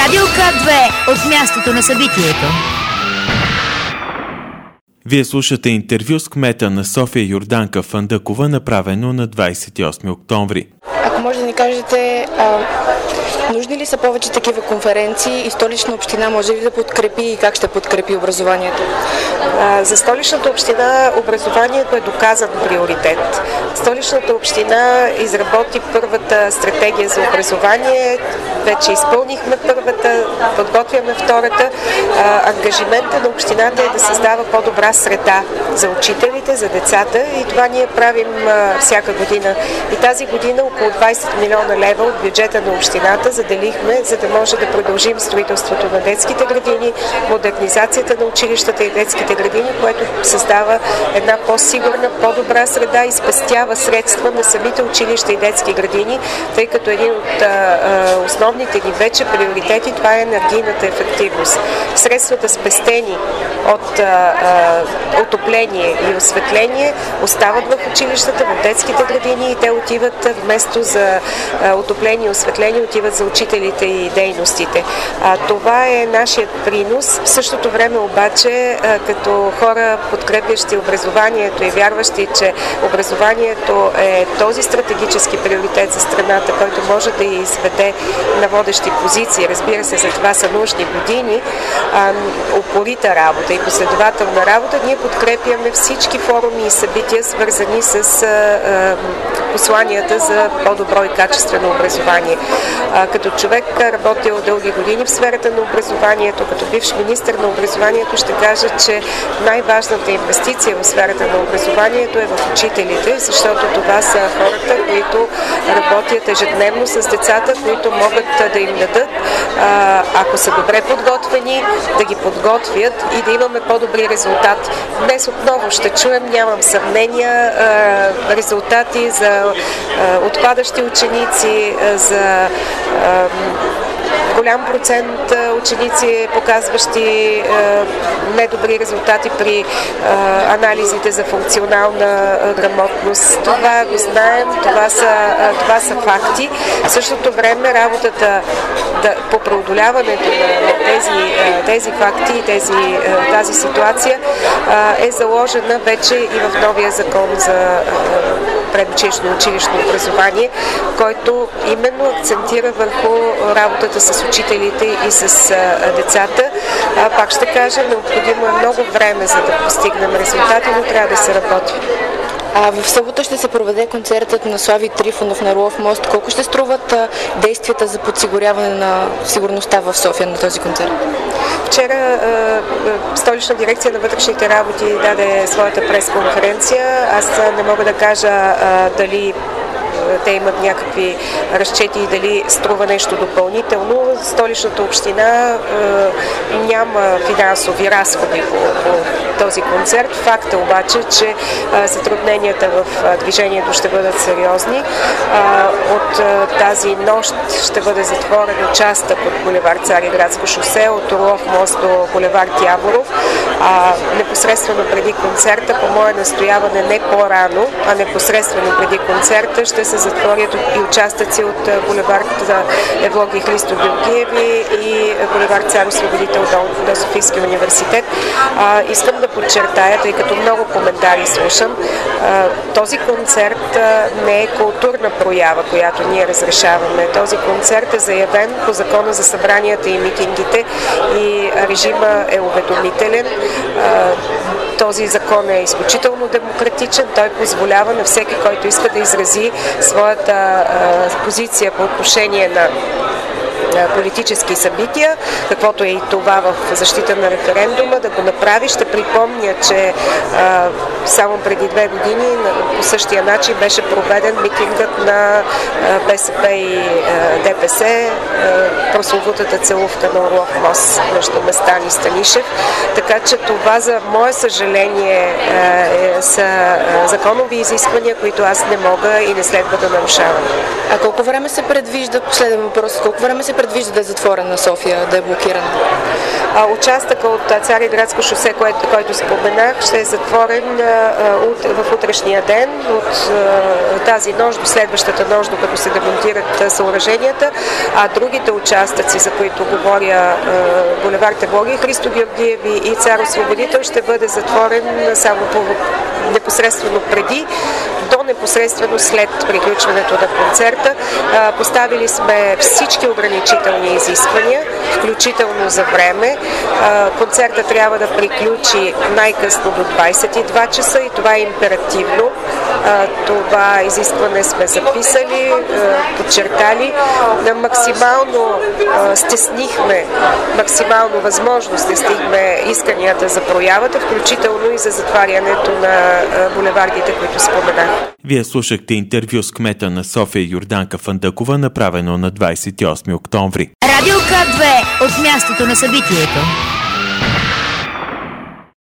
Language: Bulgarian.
Радио К2 от мястото на събитието. Вие слушате интервю с кмета на София Йорданка Фандъкова, направено на 28 октомври. Ако може да ни кажете, нужни ли са повече такива конференции и Столична община може ли да подкрепи и как ще подкрепи образованието? За Столичната община образованието е доказан приоритет. Столичната община изработи първата стратегия за образование, вече изпълнихме първата, подготвяме втората. Ангажимента на общината е да създава по-добра среда за учителите, за децата и това ние правим всяка година. И тази година около 20 милиона лева от бюджета на общината заделихме, за да може да продължим строителството на детските градини, модернизацията на училищата и детските градини, което създава една по-сигурна, по-добра среда и спестява средства на самите училища и детски градини, тъй като един от основните ни вече приоритети, това е енергийната ефективност. Средствата спестени от отопление и осветление остават в училищата, в детските градини и те отиват вместо за отопление и осветление, отиват за учителите и дейностите. Това е нашият принос. В същото време обаче, като хора, подкрепящи образованието и вярващи, че образованието е този стратегически приоритет за страната, който може да я изведе на водещи позиции. Разбира се, за това са нужни години, упорита работа и последователна работа. Ние подкрепяме всички форуми и събития, свързани с посланията за по-добро и качествено образование. Като човек, работил дълги години в сферата на образованието, като бивш министър на образованието, ще кажа, че най-важната инвестиция в сферата на образованието е в учителите, защото това са хората, които работят ежедневно с децата, които могат да им дадат, ако са добре подготвени, да ги подготвят и да имаме по-добри резултати. Днес отново ще чуем, нямам съмнения, резултати за отпадащи ученици, за голям процент ученици, показващи недобри резултати при анализите за функционална грамотност. Това го знаем, това са факти. В същото време работата по преодоляването на тези факти и тази ситуация е заложена вече и в новия закон за предучилищно училищно образование, който именно акцентира върху работата с учителите и с децата. Пак ще кажа, необходимо е много време, за да постигнем резултати, но трябва да се работи. В събота ще се проведе концертът на Слави Трифонов на Орлов мост. Колко ще струват действията за подсигуряване на сигурността в София на този концерт? Вчера Столична дирекция на вътрешните работи даде своята пресконференция. Аз не мога да кажа дали те имат някакви разчети и дали струва нещо допълнително. Столичната община няма финансови разходи по този концерт. Факт е обаче, че затрудненията в движението ще бъдат сериозни. От тази нощ ще бъде затворен участък от булевард Цариградско шосе, от Орлов мост до булевард Яворов. Непосредствено преди концерта, по мое настояване не по-рано, а непосредствено преди концерта ще се затворят и участъци от булевард Евлоги Христо Георгиеви и булевард Цар Освободител до Софийския университет. Искам да подчертая, тъй като много коментари слушам, този концерт не е културна проява, която ние разрешаваме. Този концерт е заявен по закона за събранията и митингите и режима е уведомителен. Този закон е изключително демократичен. Той позволява на всеки, който иска да изрази своята позиция по отношение на политически събития, каквото е и това в защита на референдума, да го направи. Ще припомня, че само преди 2 години по същия начин беше проведен митингът на БСП и ДПС, прословутата целувка на Орлов мост между Местан и Станишев. Така че това, за мое съжаление, са законови изисквания, които аз не мога и не следва да нарушавам. А колко време се предвижда, последен въпрос, колко време се предвижда да е затворена София, да е блокирана? Участъка от Цариградско шосе, който споменах, ще е затворен в утрешния ден, от тази нощ до следващата нощ, докато се демонтират съоръженията, а другите участъци, за които говоря, булевард Таврия, Христо Георгиев и Цар Освободител, ще бъде затворен само непосредствено преди до непосредствено след приключването на концерта. Поставили сме всички ограничителни изисквания, включително за време. Концерта трябва да приключи най-късно до 22 часа и това е императивно. Това изискване сме записали, подчертали. Максимално стеснихме, максимално възможно стеснихме исканията за проявата, включително и за затварянето на булевардите, които споменах. Вие слушахте интервю с кмета на София Йорданка Фандъкова, направено на 28 октомври. Радио К2 от мястото на събитието.